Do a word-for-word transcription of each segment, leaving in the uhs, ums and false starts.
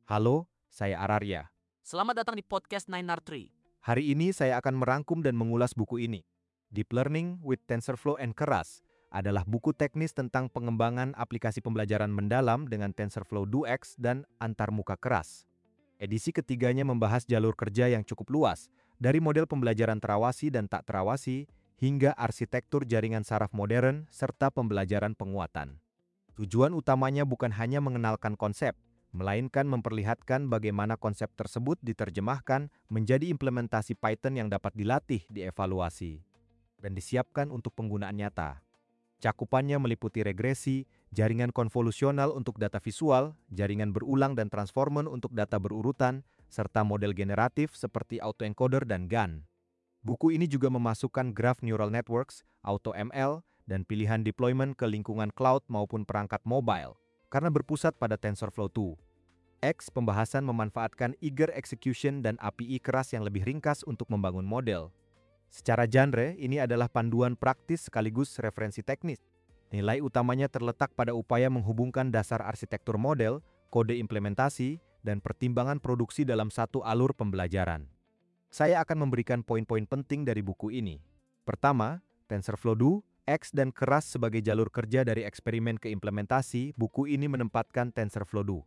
Halo, saya Ararya. Selamat datang di podcast Nine R Tree. Hari ini saya akan merangkum dan mengulas buku ini. Deep Learning with TensorFlow and Keras adalah buku teknis tentang pengembangan aplikasi pembelajaran mendalam dengan TensorFlow DueX dan antarmuka keras. Edisi ketiganya membahas jalur kerja yang cukup luas, dari model pembelajaran terawasi dan tak terawasi, hingga arsitektur jaringan saraf modern serta pembelajaran penguatan. Tujuan utamanya bukan hanya mengenalkan konsep, melainkan memperlihatkan bagaimana konsep tersebut diterjemahkan menjadi implementasi Python yang dapat dilatih, dievaluasi, dan disiapkan untuk penggunaan nyata. Cakupannya meliputi regresi, jaringan konvolusional untuk data visual, jaringan berulang dan transformer untuk data berurutan, serta model generatif seperti autoencoder dan G A N. Buku ini juga memasukkan graph neural networks, AutoML, dan pilihan deployment ke lingkungan cloud maupun perangkat mobile, karena berpusat pada TensorFlow dua. X pembahasan memanfaatkan eager execution dan A P I keras yang lebih ringkas untuk membangun model. Secara genre, ini adalah panduan praktis sekaligus referensi teknis. Nilai utamanya terletak pada upaya menghubungkan dasar arsitektur model, kode implementasi, dan pertimbangan produksi dalam satu alur pembelajaran. Saya akan memberikan poin-poin penting dari buku ini. Pertama, TensorFlow dua, X dan keras sebagai jalur kerja dari eksperimen ke implementasi. Buku ini menempatkan TensorFlow dua,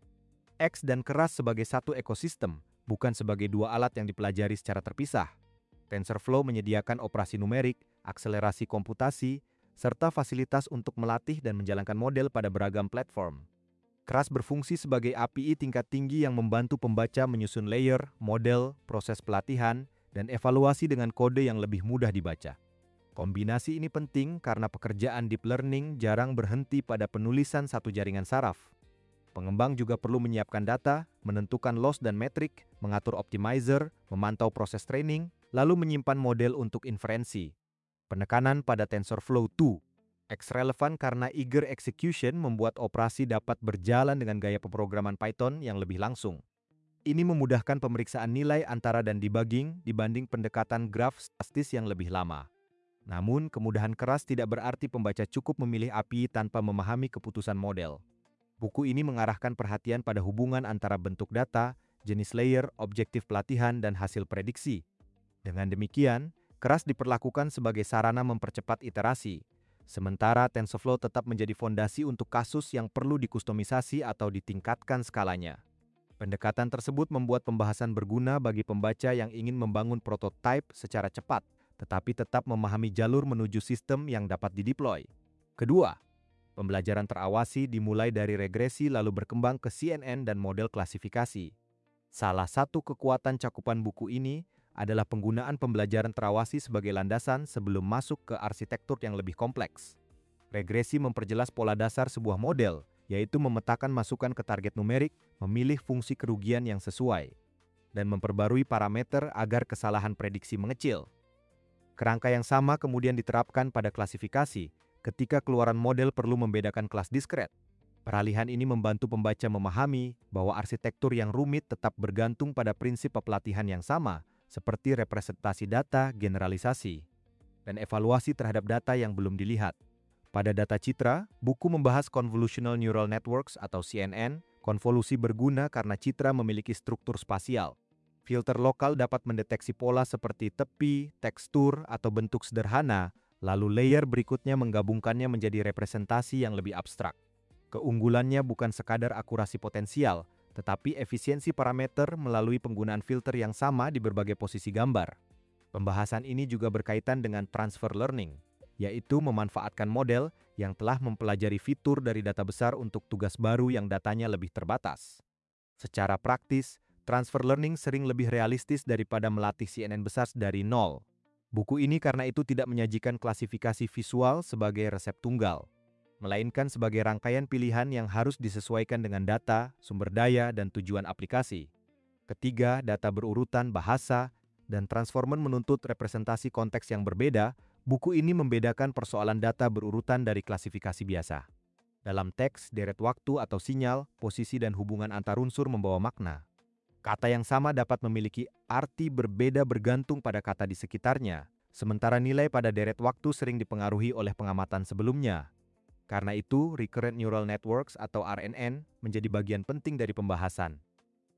X dan keras sebagai satu ekosistem, bukan sebagai dua alat yang dipelajari secara terpisah. TensorFlow menyediakan operasi numerik, akselerasi komputasi, serta fasilitas untuk melatih dan menjalankan model pada beragam platform. Keras berfungsi sebagai A P I tingkat tinggi yang membantu pembaca menyusun layer, model, proses pelatihan, dan evaluasi dengan kode yang lebih mudah dibaca. Kombinasi ini penting karena pekerjaan deep learning jarang berhenti pada penulisan satu jaringan saraf. Pengembang juga perlu menyiapkan data, menentukan loss dan metrik, mengatur optimizer, memantau proses training, lalu menyimpan model untuk inferensi. Penekanan pada TensorFlow dua, X relevan karena eager execution membuat operasi dapat berjalan dengan gaya pemrograman Python yang lebih langsung. Ini memudahkan pemeriksaan nilai antara dan debugging dibanding pendekatan graf statis yang lebih lama. Namun, kemudahan keras tidak berarti pembaca cukup memilih A P I tanpa memahami keputusan model. Buku ini mengarahkan perhatian pada hubungan antara bentuk data, jenis layer, objektif pelatihan, dan hasil prediksi. Dengan demikian, keras diperlakukan sebagai sarana mempercepat iterasi, sementara TensorFlow tetap menjadi fondasi untuk kasus yang perlu dikustomisasi atau ditingkatkan skalanya. Pendekatan tersebut membuat pembahasan berguna bagi pembaca yang ingin membangun prototipe secara cepat, tetapi tetap memahami jalur menuju sistem yang dapat dideploy. Kedua, pembelajaran terawasi dimulai dari regresi lalu berkembang ke C N N dan model klasifikasi. Salah satu kekuatan cakupan buku ini adalah penggunaan pembelajaran terawasi sebagai landasan sebelum masuk ke arsitektur yang lebih kompleks. Regresi memperjelas pola dasar sebuah model, yaitu memetakan masukan ke target numerik, memilih fungsi kerugian yang sesuai, dan memperbarui parameter agar kesalahan prediksi mengecil. Kerangka yang sama kemudian diterapkan pada klasifikasi, ketika keluaran model perlu membedakan kelas diskret. Peralihan ini membantu pembaca memahami bahwa arsitektur yang rumit tetap bergantung pada prinsip pelatihan yang sama, seperti representasi data, generalisasi, dan evaluasi terhadap data yang belum dilihat. Pada data citra, buku membahas Convolutional Neural Networks atau C N N. Konvolusi berguna karena citra memiliki struktur spasial. Filter lokal dapat mendeteksi pola seperti tepi, tekstur, atau bentuk sederhana, lalu layer berikutnya menggabungkannya menjadi representasi yang lebih abstrak. Keunggulannya bukan sekadar akurasi potensial, tetapi efisiensi parameter melalui penggunaan filter yang sama di berbagai posisi gambar. Pembahasan ini juga berkaitan dengan transfer learning, yaitu memanfaatkan model yang telah mempelajari fitur dari data besar untuk tugas baru yang datanya lebih terbatas. Secara praktis, transfer learning sering lebih realistis daripada melatih C N N besar dari nol. Buku ini karena itu tidak menyajikan klasifikasi visual sebagai resep tunggal, melainkan sebagai rangkaian pilihan yang harus disesuaikan dengan data, sumber daya, dan tujuan aplikasi. Ketiga, data berurutan, bahasa, dan transformer menuntut representasi konteks yang berbeda. Buku ini membedakan persoalan data berurutan dari klasifikasi biasa. Dalam teks, deret waktu atau sinyal, posisi dan hubungan antar unsur membawa makna. Kata yang sama dapat memiliki arti berbeda bergantung pada kata di sekitarnya, sementara nilai pada deret waktu sering dipengaruhi oleh pengamatan sebelumnya. Karena itu, Recurrent Neural Networks atau R N N menjadi bagian penting dari pembahasan.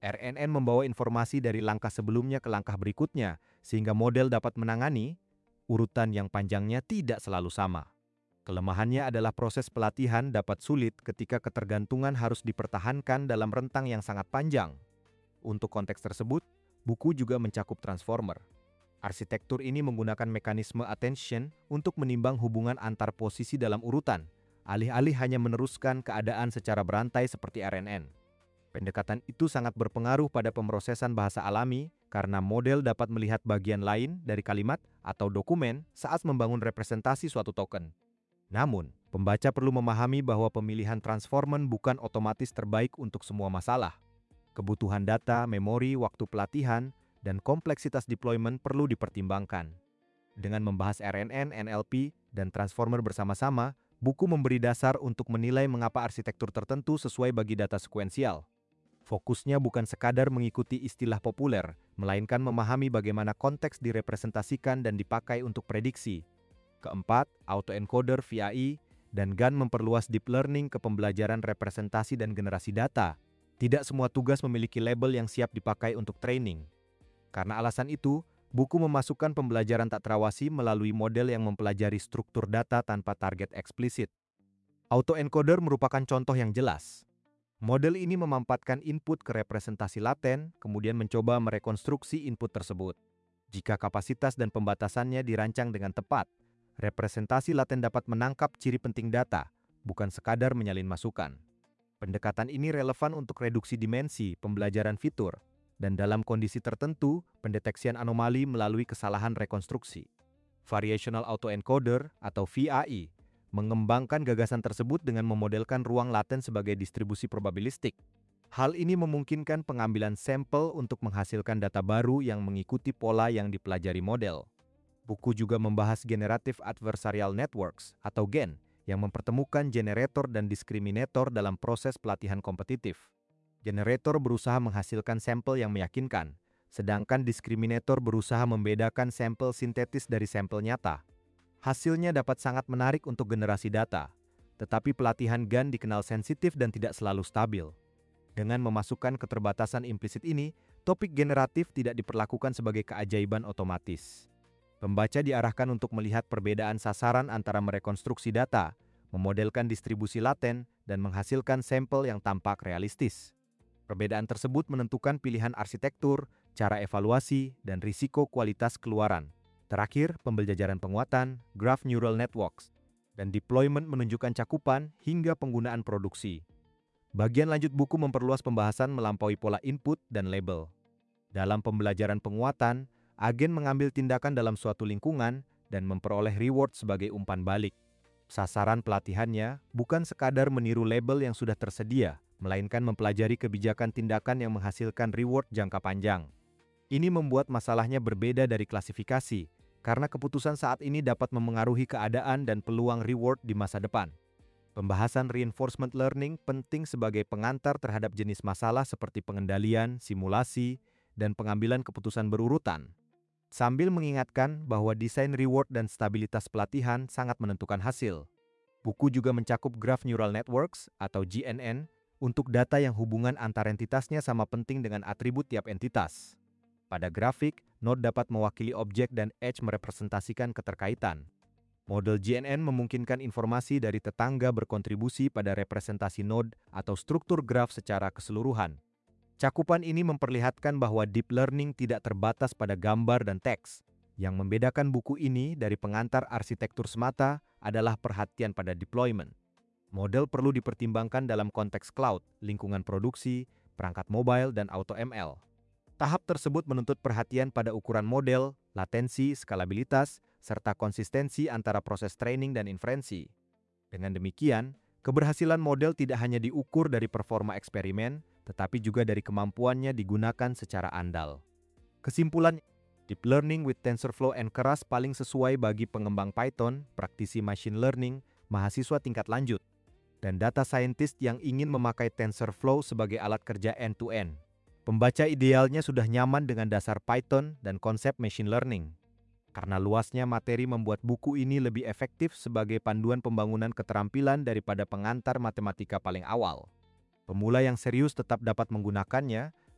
R N N membawa informasi dari langkah sebelumnya ke langkah berikutnya, sehingga model dapat menangani urutan yang panjangnya tidak selalu sama. Kelemahannya adalah proses pelatihan dapat sulit ketika ketergantungan harus dipertahankan dalam rentang yang sangat panjang. Untuk konteks tersebut, buku juga mencakup transformer. Arsitektur ini menggunakan mekanisme attention untuk menimbang hubungan antar posisi dalam urutan, alih-alih hanya meneruskan keadaan secara berantai seperti R N N. Pendekatan itu sangat berpengaruh pada pemrosesan bahasa alami karena model dapat melihat bagian lain dari kalimat atau dokumen saat membangun representasi suatu token. Namun, pembaca perlu memahami bahwa pemilihan transformer bukan otomatis terbaik untuk semua masalah. Kebutuhan data, memori, waktu pelatihan, dan kompleksitas deployment perlu dipertimbangkan. Dengan membahas R N N, N L P, dan transformer bersama-sama, buku memberi dasar untuk menilai mengapa arsitektur tertentu sesuai bagi data sekuensial. Fokusnya bukan sekadar mengikuti istilah populer, melainkan memahami bagaimana konteks direpresentasikan dan dipakai untuk prediksi. Keempat, autoencoder V A I dan G A N memperluas deep learning ke pembelajaran representasi dan generasi data. Tidak semua tugas memiliki label yang siap dipakai untuk training. Karena alasan itu, buku memasukkan pembelajaran tak terawasi melalui model yang mempelajari struktur data tanpa target eksplisit. Autoencoder merupakan contoh yang jelas. Model ini memampatkan input ke representasi laten, kemudian mencoba merekonstruksi input tersebut. Jika kapasitas dan pembatasannya dirancang dengan tepat, representasi laten dapat menangkap ciri penting data, bukan sekadar menyalin masukan. Pendekatan ini relevan untuk reduksi dimensi, pembelajaran fitur, dan dalam kondisi tertentu, pendeteksian anomali melalui kesalahan rekonstruksi. Variational Autoencoder atau V A I mengembangkan gagasan tersebut dengan memodelkan ruang laten sebagai distribusi probabilistik. Hal ini memungkinkan pengambilan sampel untuk menghasilkan data baru yang mengikuti pola yang dipelajari model. Buku juga membahas Generative Adversarial Networks atau G E N yang mempertemukan generator dan diskriminator dalam proses pelatihan kompetitif. Generator berusaha menghasilkan sampel yang meyakinkan, sedangkan diskriminator berusaha membedakan sampel sintetis dari sampel nyata. Hasilnya dapat sangat menarik untuk generasi data, tetapi pelatihan G A N dikenal sensitif dan tidak selalu stabil. Dengan memasukkan keterbatasan implisit ini, topik generatif tidak diperlakukan sebagai keajaiban otomatis. Pembaca diarahkan untuk melihat perbedaan sasaran antara merekonstruksi data, memodelkan distribusi laten, dan menghasilkan sampel yang tampak realistis. Perbedaan tersebut menentukan pilihan arsitektur, cara evaluasi, dan risiko kualitas keluaran. Terakhir, pembelajaran penguatan, graph neural networks, dan deployment menunjukkan cakupan hingga penggunaan produksi. Bagian lanjut buku memperluas pembahasan melampaui pola input dan label. Dalam pembelajaran penguatan, agen mengambil tindakan dalam suatu lingkungan dan memperoleh reward sebagai umpan balik. Sasaran pelatihannya bukan sekadar meniru label yang sudah tersedia, melainkan mempelajari kebijakan tindakan yang menghasilkan reward jangka panjang. Ini membuat masalahnya berbeda dari klasifikasi, karena keputusan saat ini dapat memengaruhi keadaan dan peluang reward di masa depan. Pembahasan reinforcement learning penting sebagai pengantar terhadap jenis masalah seperti pengendalian, simulasi, dan pengambilan keputusan berurutan. Sambil mengingatkan bahwa desain reward dan stabilitas pelatihan sangat menentukan hasil. Buku juga mencakup graph neural networks atau G N N untuk data yang hubungan antar entitasnya sama penting dengan atribut tiap entitas. Pada grafik, node dapat mewakili objek dan edge merepresentasikan keterkaitan. Model G N N memungkinkan informasi dari tetangga berkontribusi pada representasi node atau struktur graf secara keseluruhan. Cakupan ini memperlihatkan bahwa deep learning tidak terbatas pada gambar dan teks. Yang membedakan buku ini dari pengantar arsitektur semata adalah perhatian pada deployment. Model perlu dipertimbangkan dalam konteks cloud, lingkungan produksi, perangkat mobile, dan auto M L. Tahap tersebut menuntut perhatian pada ukuran model, latensi, skalabilitas, serta konsistensi antara proses training dan inferensi. Dengan demikian, keberhasilan model tidak hanya diukur dari performa eksperimen, tetapi juga dari kemampuannya digunakan secara andal. Kesimpulan, deep learning with TensorFlow and Keras paling sesuai bagi pengembang Python, praktisi machine learning, mahasiswa tingkat lanjut, dan data scientist yang ingin memakai TensorFlow sebagai alat kerja end-to-end. Pembaca idealnya sudah nyaman dengan dasar Python dan konsep machine learning. Karena luasnya materi membuat buku ini lebih efektif sebagai panduan pembangunan keterampilan daripada pengantar matematika paling awal. Pemula yang serius tetap dapat menggunakannya,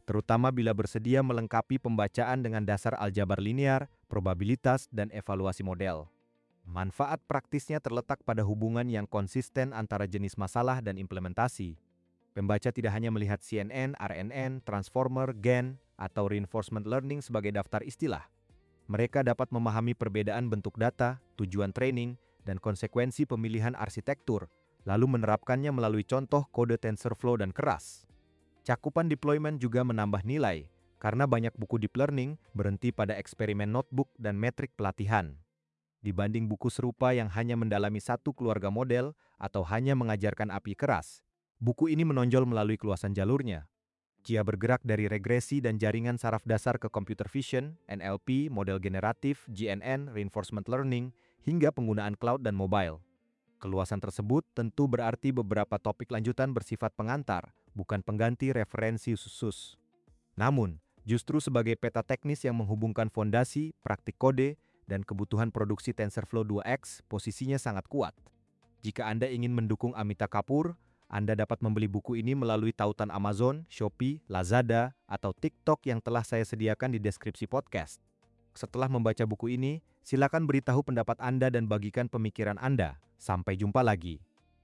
terutama bila bersedia melengkapi pembacaan dengan dasar aljabar linear, probabilitas, dan evaluasi model. Manfaat praktisnya terletak pada hubungan yang konsisten antara jenis masalah dan implementasi. Pembaca tidak hanya melihat C N N, R N N, transformer, gen, atau reinforcement learning sebagai daftar istilah. Mereka dapat memahami perbedaan bentuk data, tujuan training, dan konsekuensi pemilihan arsitektur, lalu menerapkannya melalui contoh kode TensorFlow dan keras. Cakupan deployment juga menambah nilai, karena banyak buku deep learning berhenti pada eksperimen notebook dan metrik pelatihan. Dibanding buku serupa yang hanya mendalami satu keluarga model atau hanya mengajarkan A P I keras, buku ini menonjol melalui keluasan jalurnya. Dia bergerak dari regresi dan jaringan saraf dasar ke computer vision, N L P, model generatif, G N N, reinforcement learning, hingga penggunaan cloud dan mobile. Keluasan tersebut tentu berarti beberapa topik lanjutan bersifat pengantar, bukan pengganti referensi khusus. Namun, justru sebagai peta teknis yang menghubungkan fondasi, praktik kode, dan kebutuhan produksi TensorFlow dua X, posisinya sangat kuat. Jika Anda ingin mendukung Amita Kapoor, Anda dapat membeli buku ini melalui tautan Amazon, Shopee, Lazada, atau TikTok yang telah saya sediakan di deskripsi podcast. Setelah membaca buku ini, silakan beritahu pendapat Anda dan bagikan pemikiran Anda. Sampai jumpa lagi.